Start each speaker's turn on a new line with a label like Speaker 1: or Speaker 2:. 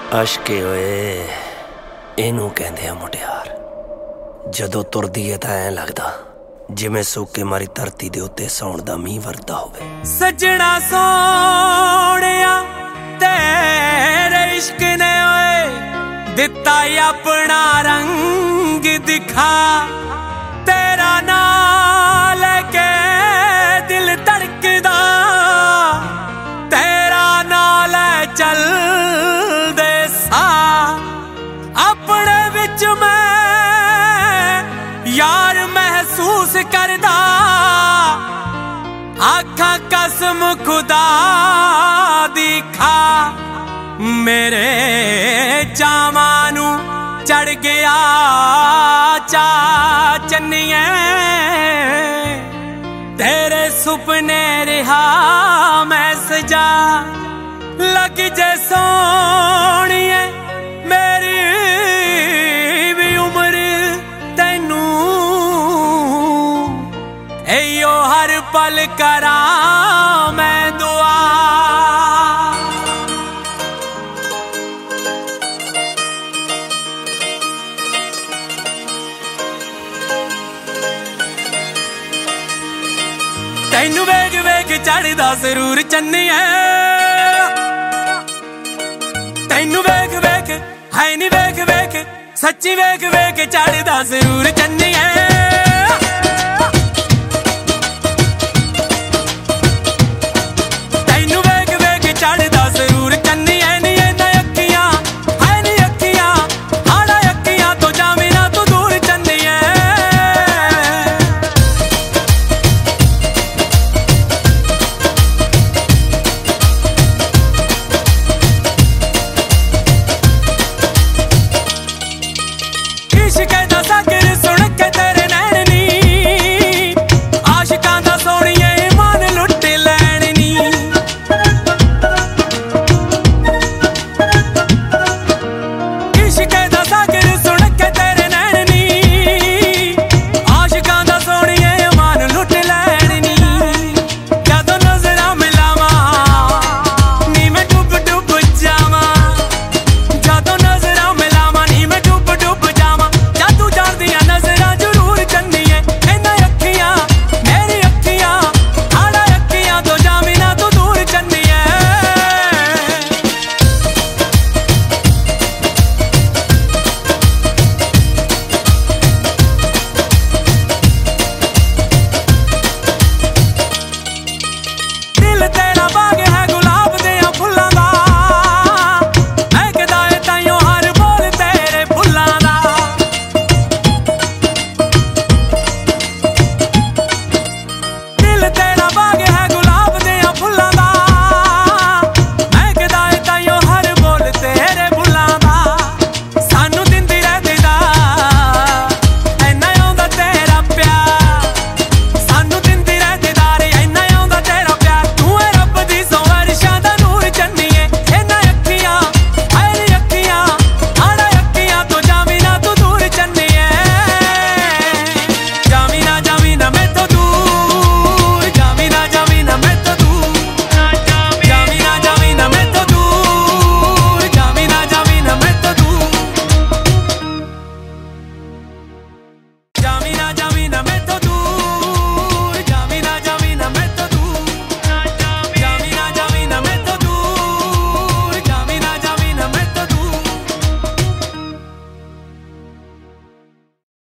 Speaker 1: ਅਸ਼ਕੇ ਓਏ ਇਹਨੂੰ ਕਹਿੰਦੇ ਆ ਮੁਟਿਆਰ। ਜਦੋਂ ਤੁਰਦੀ ਏ ਤਾਂ ਐਂ ਲੱਗਦਾ ਜਿਵੇਂ ਸੋਕੇ ਮਾਰੀ ਧਰਤੀ ਦੇ ਉੱਤੇ ਸੌਣ ਦਾ ਮੀਂਹ ਵਰਦਾ ਹੋਵੇ।
Speaker 2: ਸੱਜਣਾ ਸੋਹਣਿਆ ਤੇਰੇ ਇਸ਼ਕ ਨੇ ਓਏ ਦਿੱਤਾ ਆਪਣਾ ਰੰਗ ਦਿਖਾ। ਤੇਰਾ ਨਾਂ ਲੈ ਕੇ ਦਿਲ ਧੜਕਦਾ, ਤੇਰਾ ਨਾਂ ਲੈ ਚੱਲਦੇ ਸਾਹ। ਆਪਣੇ ਵਿੱਚ ਮੈਂ ਯਾਰ ਮਹਿਸੂਸ ਕਰਦਾ, ਆਖਾਂ ਕਸਮ ਖੁਦਾ ਦੀ ਖਾ। ਮੇਰੇ ਚਾਵਾਂ ਨੂੰ ਚੜ ਗਿਆ ਚਾ ਚੰਨੀਏ, ਤੇਰੇ ਸੁਪਨੇ ਰਿਹਾ ਮੈਂ ਸਜਾ। ਲੱਗ ਜੇ ਸੋਹਣੀਏ ਮੇਰੀ ਵੀ ਉਮਰ ਤੈਨੂੰ, ਏਯੋ ਹਰ ਪਲ ਕਰਾਂ ਮੈਂ ਦੁਆ। ਤੈਨੂੰ ਵੇਖ ਵੇਖ ਚੜਦਾ ਜ਼ਰੂਰ ਚੰਨੀਏ, ਤੈਨੂੰ ਵੇਖ ਵੇਖ ਹੈ ਨੀ ਵੇਖ ਵੇਖ ਸੱਚੀ ਵੇਖ ਵੇਖ ਚੜਦਾ ਜ਼ਰੂਰ ਚੰਨੀਏ।